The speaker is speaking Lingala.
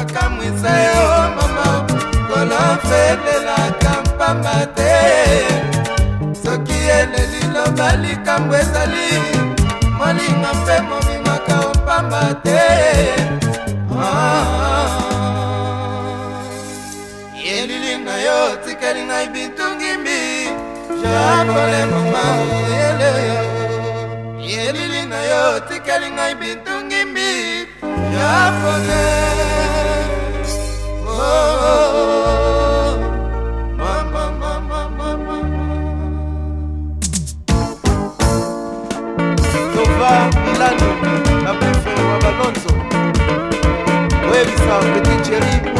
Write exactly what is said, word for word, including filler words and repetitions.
makamwisa yo mama kolofelelaka mpamba te soki elelilo balikambo ezali molinga mpe momimaka opamba te yelili na yo tikeli ngai bitungimbi japole mama yelili na yo tikeli ngai bitungimbi japole Milano, la préférée Wabalonso. Oui, ça, petit chéri.